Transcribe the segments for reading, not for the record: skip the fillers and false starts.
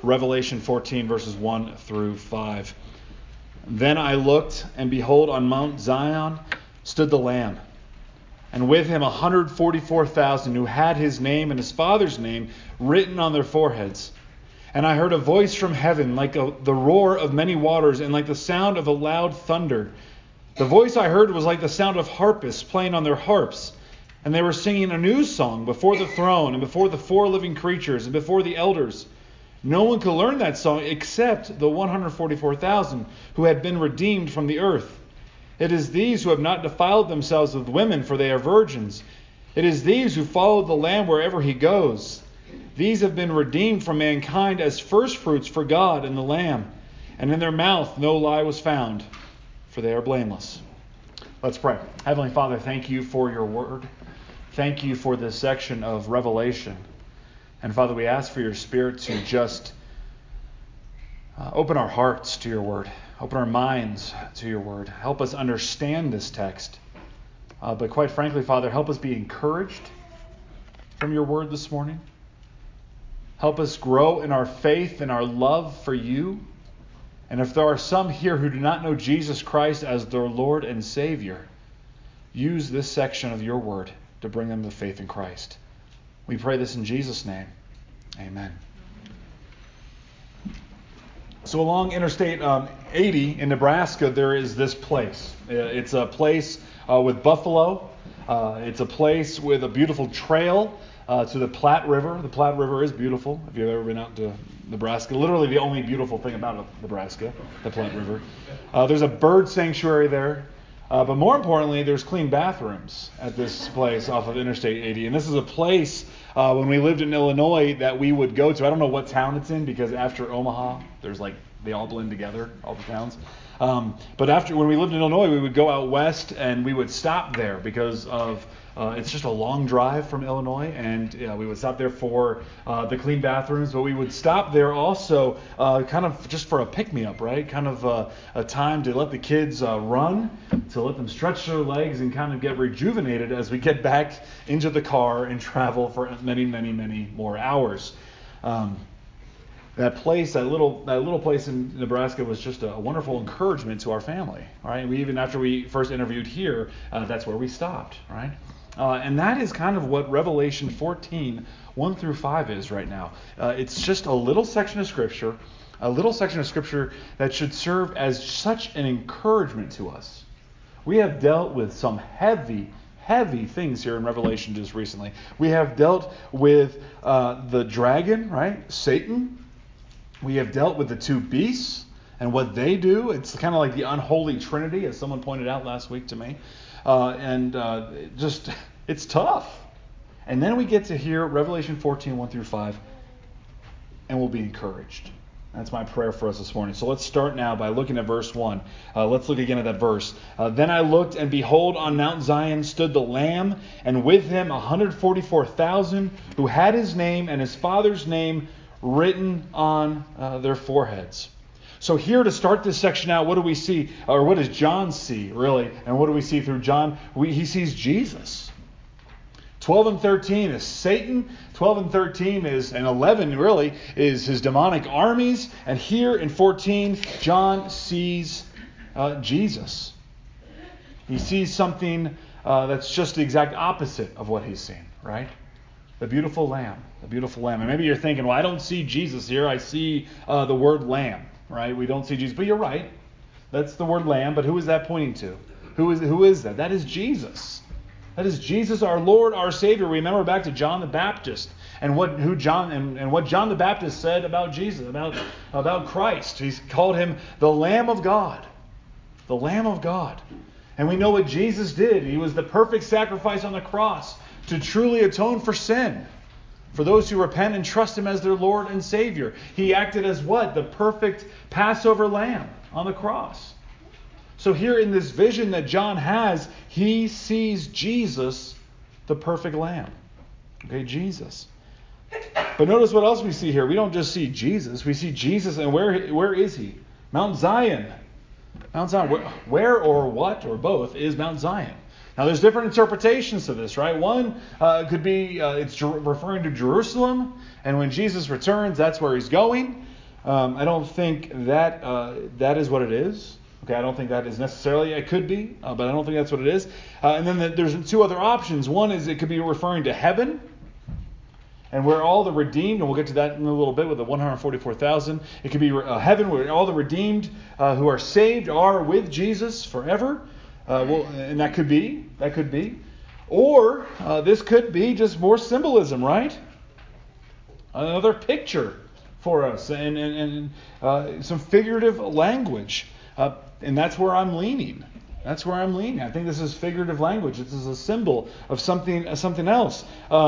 Revelation 14, verses 1 through 5. Then I looked, and behold, on Mount Zion stood the Lamb, and with him 144,000 who had his name and his Father's name written on their foreheads. And I heard a voice from heaven like the roar of many waters and like the sound of a loud thunder. The voice I heard was like the sound of harpists playing on their harps. And they were singing a new song before the throne and before the four living creatures and before the elders. No one could learn that song except the 144,000 who had been redeemed from the earth. It is these who have not defiled themselves with women, for they are virgins. It is these who follow the Lamb wherever he goes. These have been redeemed from mankind as firstfruits for God and the Lamb. And in their mouth no lie was found, for they are blameless. Let's pray. Heavenly Father, thank you for your word. Thank you for this section of Revelation. And Father, we ask for your Spirit to just open our hearts to your word. Open our minds to your word. Help us understand this text. But quite frankly, Father, help us be encouraged from your word this morning. Help us grow in our faith and our love for you. And if there are some here who do not know Jesus Christ as their Lord and Savior, use this section of your word to bring them to faith in Christ. We pray this in Jesus' name. Amen. So along Interstate 80 in Nebraska, there is this place. It's a place with buffalo. It's a place with a beautiful trail to the Platte River. The Platte River is beautiful. If you've ever been out to Nebraska, literally the only beautiful thing about Nebraska, the Platte River. There's a bird sanctuary there. But more importantly, there's clean bathrooms at this place off of Interstate 80. And this is a place when we lived in Illinois that we would go to. I don't know what town it's in because after Omaha, they all blend together, all the towns. But when we lived in Illinois, we would go out west and we would stop there because of it's just a long drive from Illinois, and we would stop there for the clean bathrooms, but we would stop there also kind of just for a pick-me-up, right? Kind of a time to let the kids run, to let them stretch their legs and kind of get rejuvenated as we get back into the car and travel for many, many, many more hours. That little place in Nebraska was just a wonderful encouragement to our family, right? After we first interviewed here, that's where we stopped, right? And that is kind of what Revelation 14, 1 through 5 is right now. It's just a little section of Scripture that should serve as such an encouragement to us. We have dealt with some heavy things here in Revelation just recently. We have dealt with the dragon, right? Satan. We have dealt with the two beasts and what they do. It's kind of like the unholy trinity, as someone pointed out last week to me. It's tough. And then we get to hear Revelation 14, 1 through 5, and we'll be encouraged. That's my prayer for us this morning. So let's start now by looking at verse 1. Let's look again at that verse. Then I looked, and behold, on Mount Zion stood the Lamb, and with him 144,000 who had his name and his Father's name written on their foreheads. So here to start this section out, what do we see? Or what does John see, really? And what do we see through John? He sees Jesus. 12 and 13 is Satan. 12 and 13 and 11 really is his demonic armies. And here in 14, John sees Jesus. He sees something that's just the exact opposite of what he's seen, right? The beautiful lamb. The beautiful lamb. And maybe you're thinking, well, I don't see Jesus here. I see the word lamb, right? We don't see Jesus. But you're right. That's the word lamb. But who is that pointing to? Who is that? That is Jesus. That is Jesus, our Lord, our Savior. Remember back to John the Baptist and what John the Baptist said about Jesus, about Christ. He's called him the Lamb of God. The Lamb of God. And we know what Jesus did. He was the perfect sacrifice on the cross to truly atone for sin. For those who repent and trust him as their Lord and Savior. He acted as what? The perfect Passover lamb on the cross. So here in this vision that John has, he sees Jesus, the perfect lamb. Okay, Jesus. But notice what else we see here. We don't just see Jesus. We see Jesus, and where is he? Mount Zion. Mount Zion. Where or what or both is Mount Zion? Now there's different interpretations to this, right? One could be it's referring to Jerusalem, and when Jesus returns, that's where he's going. I don't think that that is what it is. Okay, I don't think that is necessarily, it could be, but I don't think that's what it is. And then there's two other options. One is it could be referring to heaven, and where all the redeemed, and we'll get to that in a little bit with the 144,000. It could be heaven where all the redeemed who are saved are with Jesus forever. And that could be. Or this could be just more symbolism, right? Another picture for us and some figurative language. And that's where I'm leaning. I think this is figurative language. This is a symbol of something else.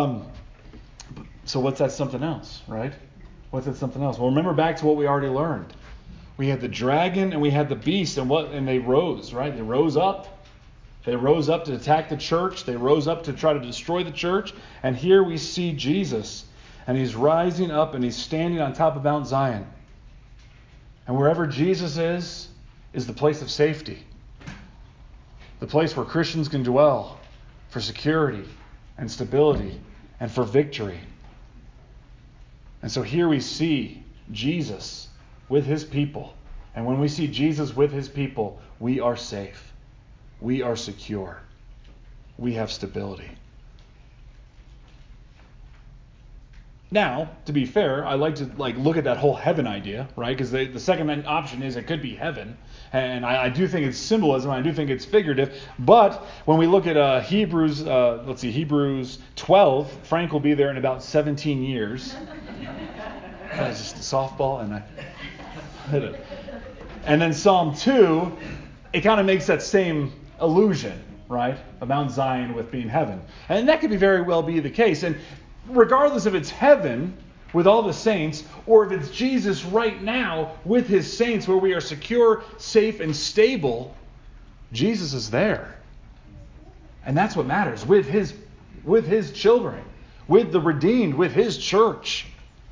So what's that something else, right? What's that something else? Well, remember back to what we already learned. We had the dragon and we had the beast, and they rose, right? They rose up. They rose up to attack the church. They rose up to try to destroy the church. And here we see Jesus, and he's rising up and he's standing on top of Mount Zion. And wherever Jesus is the place of safety. The place where Christians can dwell for security and stability and for victory. And so here we see Jesus with his people. And when we see Jesus with his people, we are safe. We are secure. We have stability. Now, to be fair, I like to look at that whole heaven idea, right? Because the second option is it could be heaven. And I do think it's symbolism. I do think it's figurative. But when we look at Hebrews 12, Frank will be there in about 17 years. That was just a softball, and I hit it. And then Psalm 2, it kind of makes that same illusion, right? Of Mount Zion with being heaven. And that could very well be the case. And regardless if it's heaven with all the saints, or if it's Jesus right now with his saints where we are secure, safe, and stable, Jesus is there. And that's what matters, with his children, with the redeemed, with his church.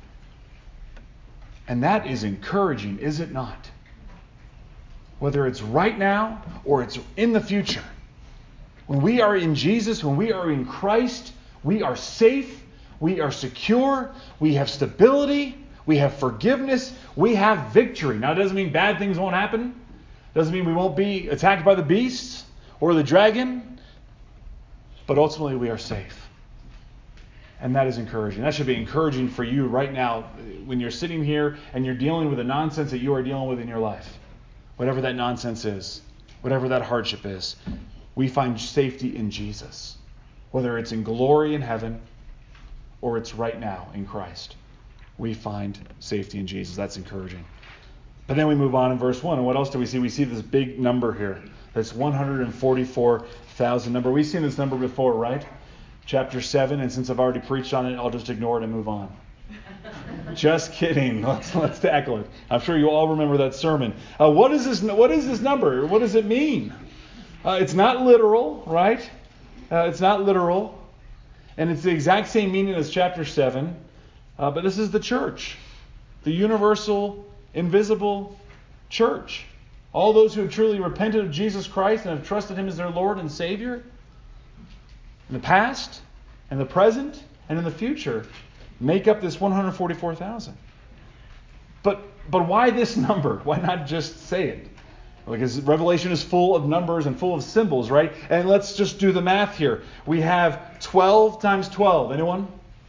And that is encouraging, is it not? Whether it's right now or it's in the future. When we are in Jesus, when we are in Christ, we are safe. We are secure, we have stability, we have forgiveness, we have victory. Now, it doesn't mean bad things won't happen. It doesn't mean we won't be attacked by the beast or the dragon. But ultimately, we are safe. And that is encouraging. That should be encouraging for you right now when you're sitting here and you're dealing with the nonsense that you are dealing with in your life. Whatever that nonsense is, whatever that hardship is, we find safety in Jesus. Whether it's in glory in heaven, or it's right now in Christ. We find safety in Jesus. That's encouraging. But then we move on in verse 1. And what else do we see? We see this big number here. This 144,000 number. We've seen this number before, right? Chapter 7. And since I've already preached on it, I'll just ignore it and move on. Just kidding. Let's tackle it. I'm sure you all remember that sermon. What is this number? What does it mean? It's not literal, right? It's not literal. And it's the exact same meaning as chapter 7. But this is the church. The universal, invisible church. All those who have truly repented of Jesus Christ and have trusted him as their Lord and Savior. In the past, and the present, and in the future, make up this 144,000. But why this number? Why not just say it? Because Revelation is full of numbers and full of symbols, right? And let's just do the math here. We have 12 times 12. Anyone?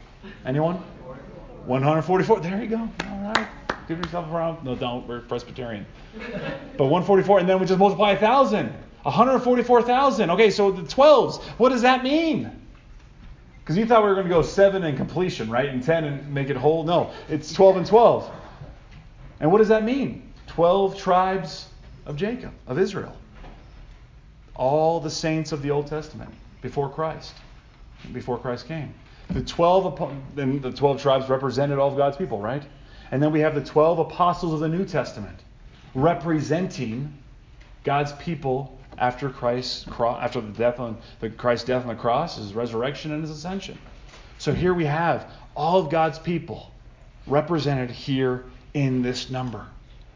144. There you go. All right. Give yourself a round. No, don't. We're Presbyterian. But 144. And then we just multiply 1,000. 144,000. Okay, so the 12s. What does that mean? Because you thought we were going to go 7 and completion, right? And 10 and make it whole. No, it's 12 and 12. And what does that mean? 12 tribes of Jacob, of Israel. All the saints of the Old Testament before Christ came. The 12 tribes represented all of God's people, right? And then we have the 12 apostles of the New Testament representing God's people after Christ's death on the cross, his resurrection and his ascension. So here we have all of God's people represented here in this number.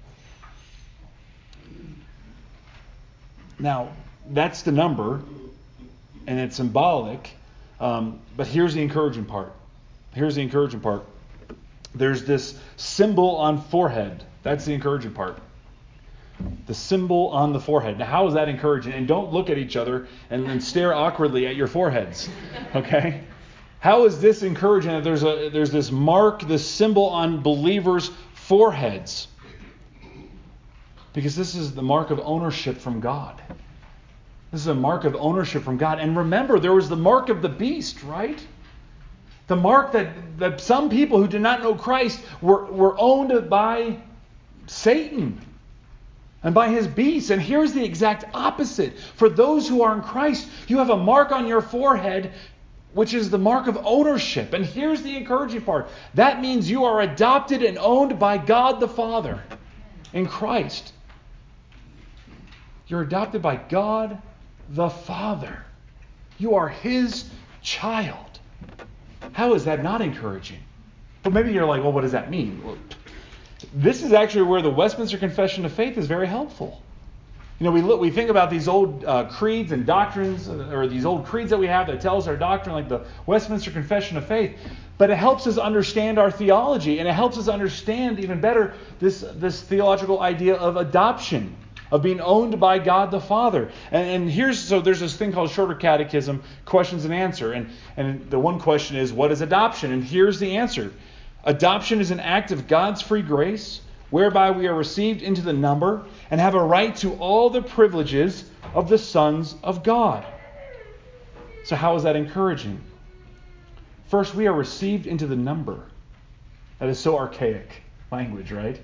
Now, that's the number, and it's symbolic, but here's the encouraging part. there's this symbol on forehead. That's the encouraging part. The symbol on the forehead. Now, how is that encouraging? And don't look at each other and then stare awkwardly at your foreheads. Okay? How is this encouraging that there's this mark, this symbol on believers' foreheads? Because this is the mark of ownership from God. This is a mark of ownership from God. And remember, there was the mark of the beast, right? The mark that some people who did not know Christ were owned by Satan and by his beast. And here's the exact opposite. For those who are in Christ, you have a mark on your forehead, which is the mark of ownership. And here's the encouraging part. That means you are adopted and owned by God the Father in Christ. You're adopted by God the Father. You are His child. How is that not encouraging? But maybe you're like, well, what does that mean? Well, this is actually where the Westminster Confession of Faith is very helpful. You know, we think about these old creeds and doctrines, or these old creeds that we have that tell us our doctrine, like the Westminster Confession of Faith. But it helps us understand our theology, and it helps us understand even better this theological idea of adoption, of being owned by God the Father. And there's this thing called Shorter Catechism, questions and answer. And the one question is, what is adoption? And here's the answer. Adoption is an act of God's free grace, whereby we are received into the number and have a right to all the privileges of the sons of God. So how is that encouraging? First, we are received into the number. That is so archaic language, right?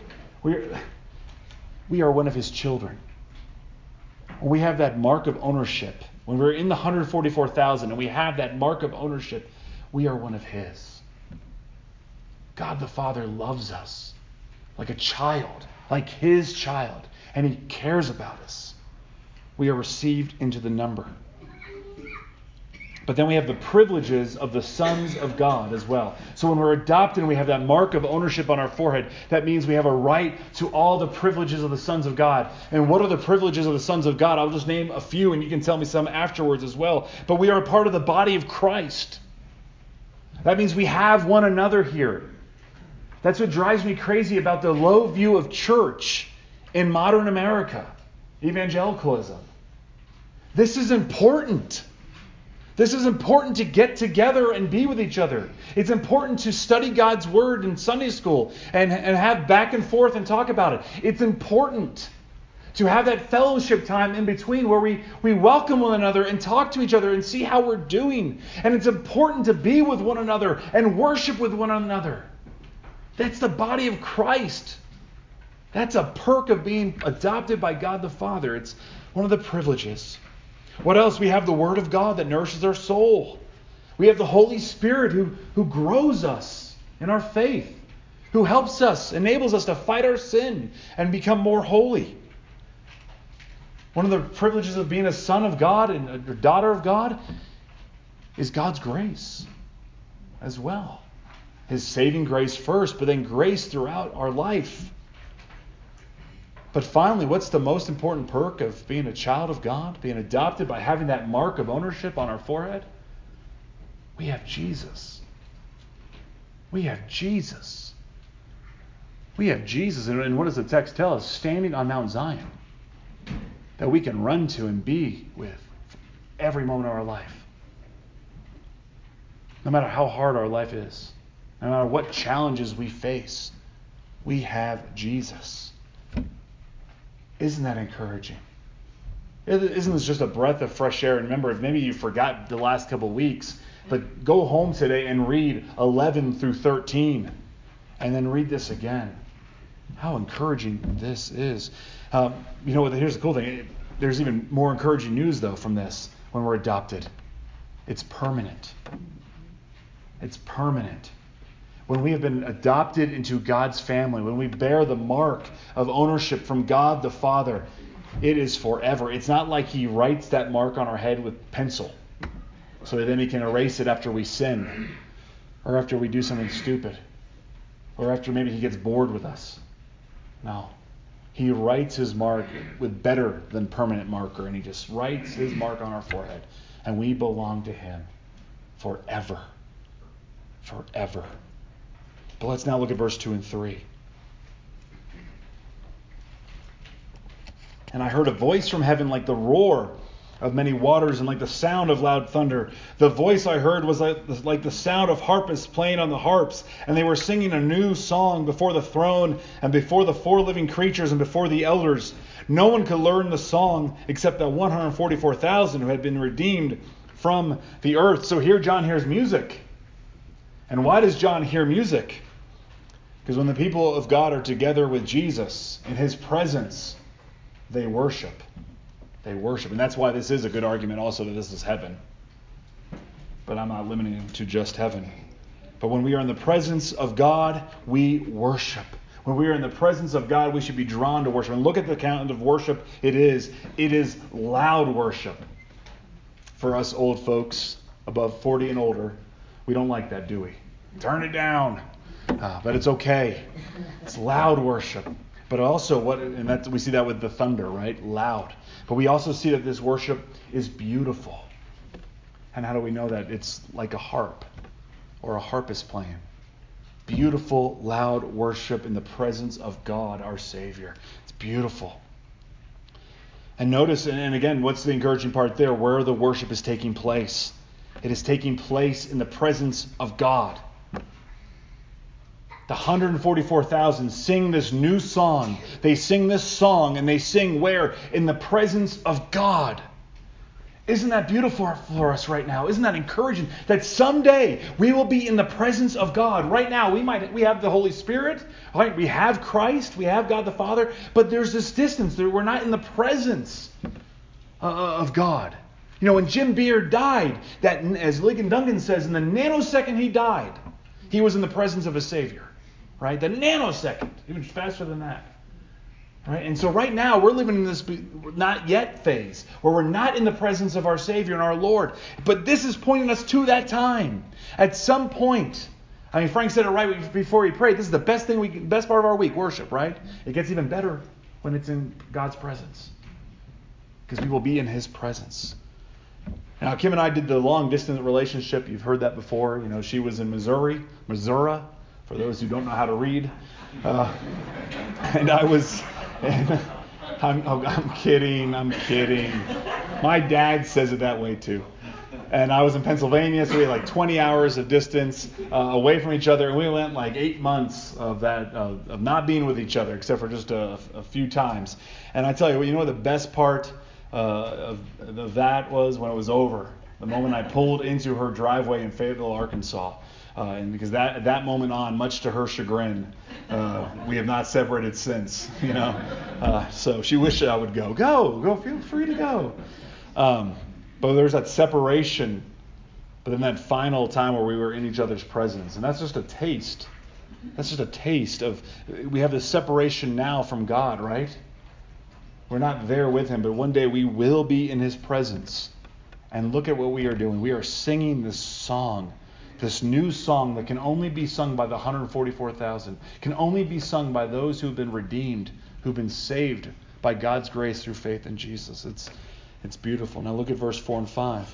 We are one of His children. We have that mark of ownership. When we're in the 144,000 and we have that mark of ownership, we are one of His. God the Father loves us like a child, like His child, and He cares about us. We are received into the number. But then we have the privileges of the sons of God as well. So when we're adopted and we have that mark of ownership on our forehead, that means we have a right to all the privileges of the sons of God. And what are the privileges of the sons of God? I'll just name a few and you can tell me some afterwards as well. But we are a part of the body of Christ. That means we have one another here. That's what drives me crazy about the low view of church in modern America, evangelicalism. This is important. This is important to get together and be with each other. It's important to study God's Word in Sunday school and have back and forth and talk about it. It's important to have that fellowship time in between where we welcome one another and talk to each other and see how we're doing. And it's important to be with one another and worship with one another. That's the body of Christ. That's a perk of being adopted by God the Father. It's one of the privileges. What else? We have the Word of God that nourishes our soul. We have the Holy Spirit who grows us in our faith, who helps us, enables us to fight our sin and become more holy. One of the privileges of being a son of God and a daughter of God is God's grace as well. His saving grace first, but then grace throughout our life. But finally, what's the most important perk of being a child of God, being adopted by having that mark of ownership on our forehead? We have Jesus. We have Jesus. We have Jesus. And what does the text tell us? Standing on Mount Zion, that we can run to and be with every moment of our life. No matter how hard our life is, no matter what challenges we face, we have Jesus. Isn't that encouraging? Isn't this just a breath of fresh air? And remember, maybe you forgot the last couple of weeks, but go home today and read 11 through 13, and then read this again. How encouraging this is. Here's the cool thing. There's even more encouraging news, though, from this when we're adopted. It's permanent. It's permanent. When we have been adopted into God's family, when we bear the mark of ownership from God the Father, it is forever. It's not like He writes that mark on our head with pencil so that then He can erase it after we sin or after we do something stupid or after maybe He gets bored with us. No. He writes His mark with better than permanent marker, and He just writes His mark on our forehead, and we belong to Him forever. Forever. But let's now look at verse 2 and 3. And I heard a voice from heaven like the roar of many waters and like the sound of loud thunder. The voice I heard was like the sound of harpists playing on the harps, and they were singing a new song before the throne and before the four living creatures and before the elders. No one could learn the song except the 144,000 who had been redeemed from the earth. So here John hears music. And why does John hear music? Because when the people of God are together with Jesus in his presence, they worship. They worship. And that's why this is a good argument also that this is heaven. But I'm not limiting it to just heaven. But when we are in the presence of God, we worship. When we are in the presence of God, we should be drawn to worship. And look at the kind of worship it is. It is loud worship. For us old folks, above 40 and older, we don't like that, do we? Turn it down. But it's okay. It's loud worship. But also, we see that with the thunder, right? Loud. But we also see that this worship is beautiful. And how do we know that? It's like a harp or a harpist playing. Beautiful, loud worship in the presence of God, our Savior. It's beautiful. And notice, and again, what's the encouraging part there? Where the worship is taking place. It is taking place in the presence of God. The 144,000 sing this new song. They sing this song, and they sing where? In the presence of God. Isn't that beautiful for us right now? Isn't that encouraging? That someday we will be in the presence of God. Right now we have the Holy Spirit, right? We have Christ, we have God the Father, but there's this distance. We're not in the presence of God. You know, when Jim Beard died, that, as Ligon Duncan says, in the nanosecond he died, he was in the presence of his Savior. Right? The nanosecond. Even faster than that. Right? And so right now we're living in this not yet phase where we're not in the presence of our Savior and our Lord. But this is pointing us to that time. At some point. I mean, Frank said it right before he prayed. This is the best part of our week, worship, right? It gets even better when it's in God's presence. Because we will be in His presence. Now, Kim and I did the long distance relationship. You've heard that before. You know, she was in Missouri, for those who don't know how to read. And I was, I'm kidding. My dad says it that way too. And I was in Pennsylvania, so we had like 20 hours of distance away from each other. And we went like 8 months of that, of not being with each other, except for just a few times. And I tell you, what the best part of that was when it was over. The moment I pulled into her driveway in Fayetteville, Arkansas. And because at that moment on, much to her chagrin, we have not separated since. So she wished I would go. Go, feel free to go. But there's that separation, but then that final time where we were in each other's presence, and that's just a taste. That's just a taste of. We have this separation now from God, right? We're not there with Him, but one day we will be in His presence. And look at what we are doing. We are singing this song. This new song that can only be sung by the 144,000, can only be sung by those who've been redeemed, who've been saved by God's grace through faith in Jesus. It's beautiful. Now look at verse 4 and 5.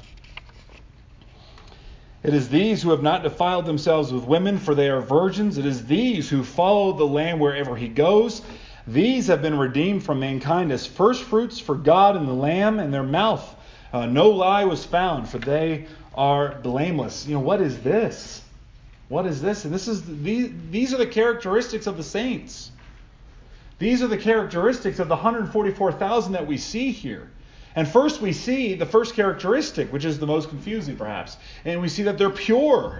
It is these who have not defiled themselves with women, for they are virgins. It is these who follow the Lamb wherever He goes. These have been redeemed from mankind as firstfruits for God and the Lamb. In their mouth no lie was found, for they are blameless. What is this? What is this? And these are the characteristics of the saints. These are the characteristics of the 144,000 that we see here. And first we see the first characteristic, which is the most confusing perhaps. And we see that they're pure.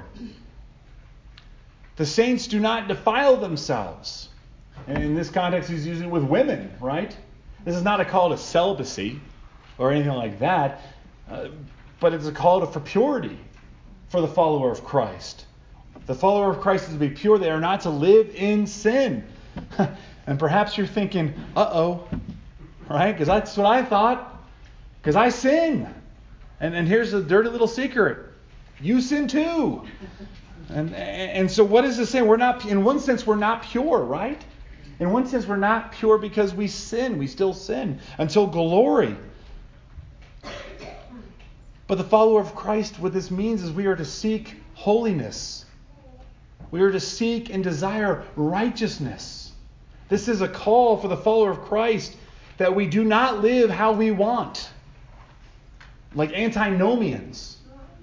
The saints do not defile themselves. And in this context, he's using it with women, right? This is not a call to celibacy or anything like that. But it's a call for purity for the follower of Christ. The follower of Christ is to be pure. They are not to live in sin. And perhaps you're thinking, right? Because that's what I thought. Because I sin. And here's a dirty little secret. You sin too. And so what is this saying? In one sense, we're not pure, right? In one sense, we're not pure because we sin. We still sin until glory. But the follower of Christ, what this means is we are to seek holiness. We are to seek and desire righteousness. This is a call for the follower of Christ that we do not live how we want, like antinomians.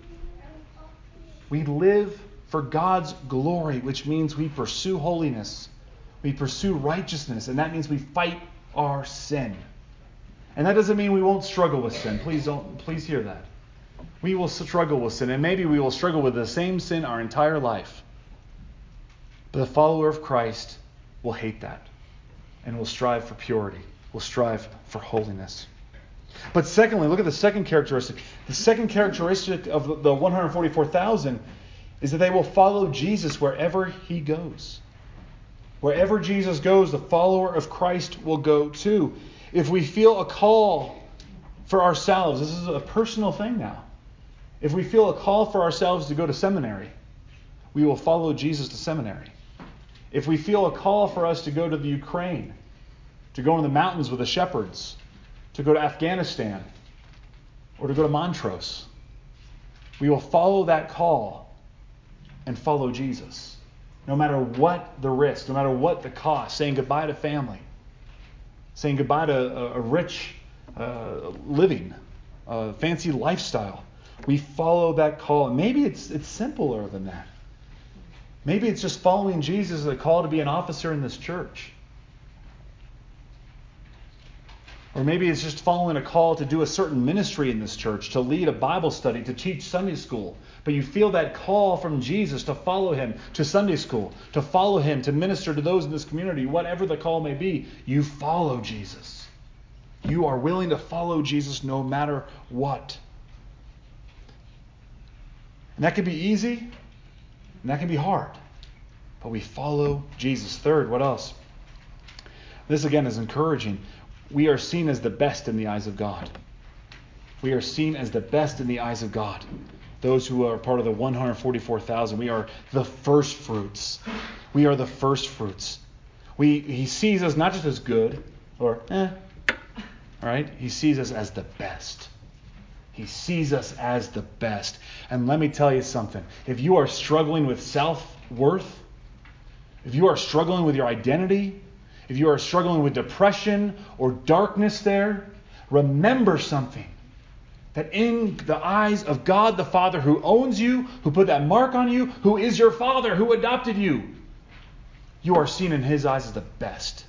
We live for God's glory, which means we pursue holiness. We pursue righteousness, and that means we fight our sin. And that doesn't mean we won't struggle with sin. Please hear that. We will struggle with sin, and maybe we will struggle with the same sin our entire life. But the follower of Christ will hate that and will strive for purity, will strive for holiness. But secondly, look at the second characteristic. The second characteristic of the 144,000 is that they will follow Jesus wherever he goes. Wherever Jesus goes, the follower of Christ will go too. If we feel a call for ourselves, this is a personal thing now. If we feel a call for ourselves to go to seminary, we will follow Jesus to seminary. If we feel a call for us to go to the Ukraine, to go in the mountains with the shepherds, to go to Afghanistan, or to go to Montrose, we will follow that call and follow Jesus. No matter what the risk, no matter what the cost, saying goodbye to family, saying goodbye to a rich living, a fancy lifestyle. We follow that call. And maybe it's simpler than that. Maybe it's just following Jesus as a call to be an officer in this church. Or maybe it's just following a call to do a certain ministry in this church, to lead a Bible study, to teach Sunday school. But you feel that call from Jesus to follow him to Sunday school, to follow him, to minister to those in this community. Whatever the call may be, you follow Jesus. You are willing to follow Jesus no matter what. And that can be easy, and that can be hard. But we follow Jesus. Third, what else? This again is encouraging. We are seen as the best in the eyes of God. We are seen as the best in the eyes of God. Those who are part of the 144,000, we are the first fruits. We are the first fruits. He sees us not just as good or all right? He sees us as the best. He sees us as the best. And let me tell you something. If you are struggling with self-worth, if you are struggling with your identity, if you are struggling with depression or darkness there, remember something. That in the eyes of God the Father who owns you, who put that mark on you, who is your Father, who adopted you, you are seen in his eyes as the best.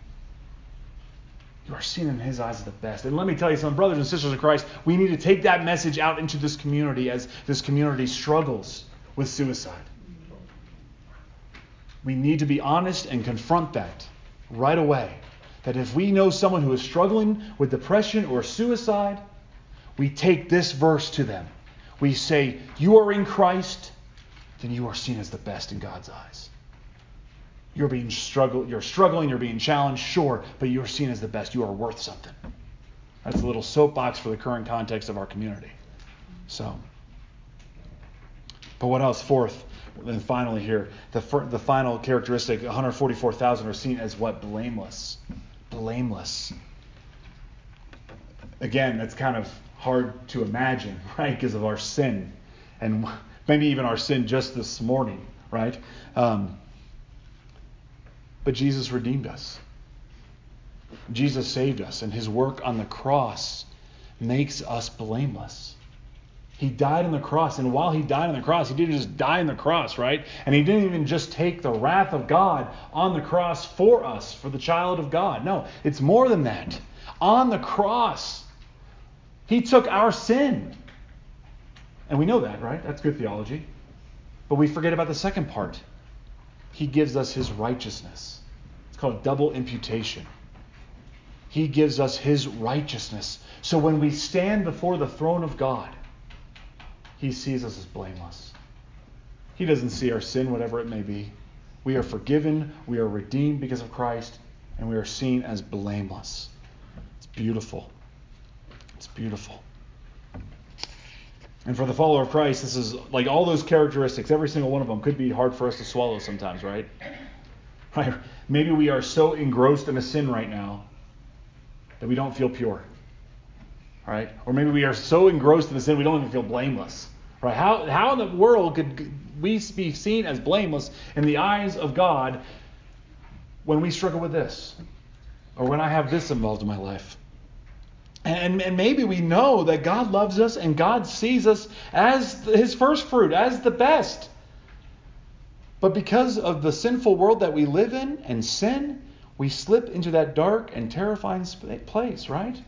You are seen in his eyes as the best. And let me tell you something, brothers and sisters in Christ, we need to take that message out into this community as this community struggles with suicide. We need to be honest and confront that right away. That if we know someone who is struggling with depression or suicide, we take this verse to them. We say, you are in Christ, then you are seen as the best in God's eyes. You're struggling, you're being challenged, sure, but you're seen as the best. You are worth something. That's a little soapbox for the current context of our community. So, but what else? Fourth, and finally here, the final characteristic, 144,000 are seen as what? Blameless. Blameless. Again, that's kind of hard to imagine, right? Because of our sin. And maybe even our sin just this morning, right? But Jesus redeemed us. Jesus saved us. And his work on the cross makes us blameless. He died on the cross. And while he died on the cross, he didn't just die on the cross, right? And he didn't even just take the wrath of God on the cross for us, for the child of God. No, it's more than that. On the cross, he took our sin. And we know that, right? That's good theology. But we forget about the second part. He gives us his righteousness. It's called double imputation. He gives us his righteousness. So when we stand before the throne of God, he sees us as blameless. He doesn't see our sin, whatever it may be. We are forgiven, we are redeemed because of Christ, and we are seen as blameless. It's beautiful. It's beautiful. And for the follower of Christ, this is like all those characteristics, every single one of them could be hard for us to swallow sometimes, right? Right? Maybe we are so engrossed in a sin right now that we don't feel pure. Right? Or maybe we are so engrossed in the sin we don't even feel blameless. Right? How in the world could we be seen as blameless in the eyes of God when we struggle with this, or when I have this involved in my life. And maybe we know that God loves us and God sees us as his first fruit, as the best. But because of the sinful world that we live in and sin, we slip into that dark and terrifying place, right?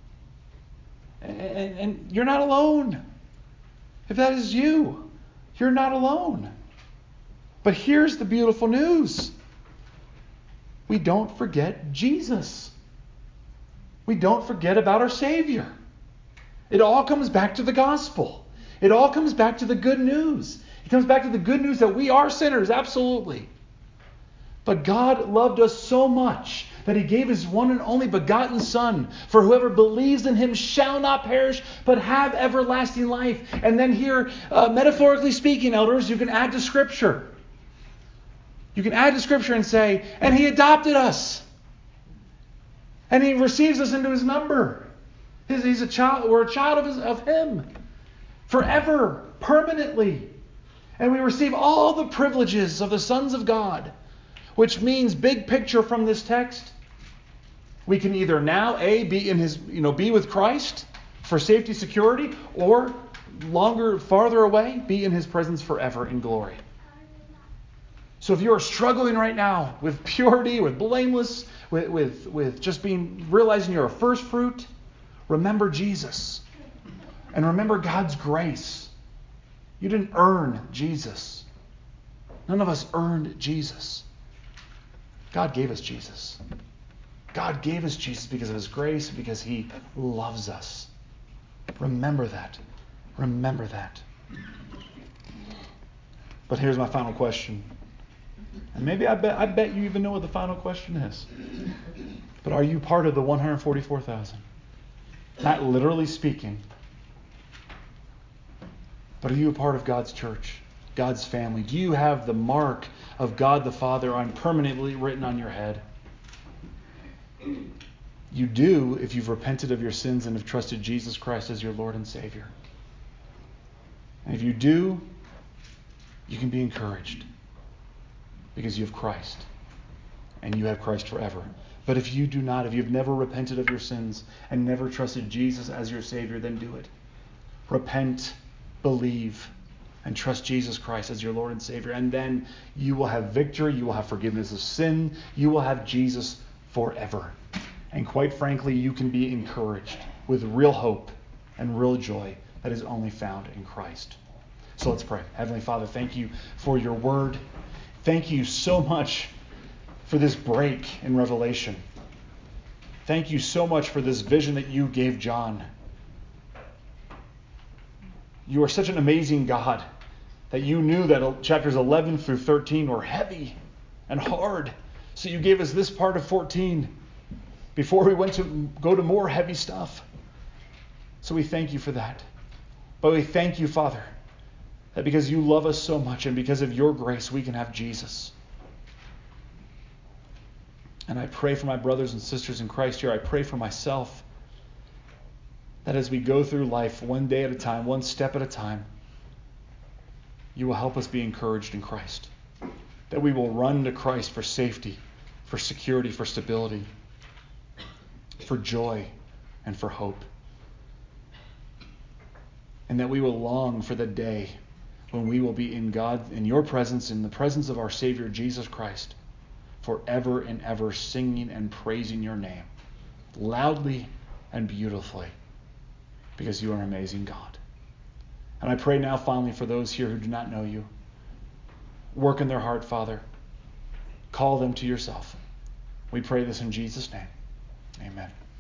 And you're not alone. If that is you, you're not alone. But here's the beautiful news. We don't forget Jesus. We don't forget about our Savior. It all comes back to the gospel. It all comes back to the good news. It comes back to the good news that we are sinners, absolutely. But God loved us so much that he gave his one and only begotten Son, for whoever believes in him shall not perish, but have everlasting life. And then here, metaphorically speaking, elders, you can add to Scripture. You can add to Scripture and say, and he adopted us. And he receives us into his number. He's a child. We're a child of him. Forever, permanently. And we receive all the privileges of the sons of God. Which means, big picture from this text, we can either now, be with Christ for safety, security, or farther away, be in his presence forever in glory. So if you are struggling right now with purity, with blameless, with just realizing you're a first fruit, remember Jesus. And remember God's grace. You didn't earn Jesus. None of us earned Jesus. God gave us Jesus. God gave us Jesus because of his grace, because he loves us. Remember that. Remember that. But here's my final question. And maybe I bet you even know what the final question is. But are you part of the 144,000? Not literally speaking. But are you a part of God's church? God's family? Do you have the mark of God the Father permanently written on your head? You do if you've repented of your sins and have trusted Jesus Christ as your Lord and Savior. And if you do, you can be encouraged because you have Christ and you have Christ forever. But if you do not, if you've never repented of your sins and never trusted Jesus as your Savior, then do it. Repent, believe, and trust Jesus Christ as your Lord and Savior. And then you will have victory. You will have forgiveness of sin. You will have Jesus forever. And quite frankly, you can be encouraged with real hope and real joy that is only found in Christ. So let's pray. Heavenly Father, thank you for your word. Thank you so much for this break in Revelation. Thank you so much for this vision that you gave John. You are such an amazing God that you knew that chapters 11 through 13 were heavy and hard. So you gave us this part of 14 before we went to go to more heavy stuff. So we thank you for that. But we thank you, Father, that because you love us so much and because of your grace, we can have Jesus. And I pray for my brothers and sisters in Christ here. I pray for myself that as we go through life one day at a time, one step at a time, you will help us be encouraged in Christ. That we will run to Christ for safety, for security, for stability, for joy, and for hope. And that we will long for the day when we will be in your presence, in the presence of our Savior Jesus Christ, forever and ever singing and praising your name, loudly and beautifully, because you are an amazing God. And I pray now finally for those here who do not know you. Work in their heart, Father. Call them to yourself. We pray this in Jesus' name. Amen.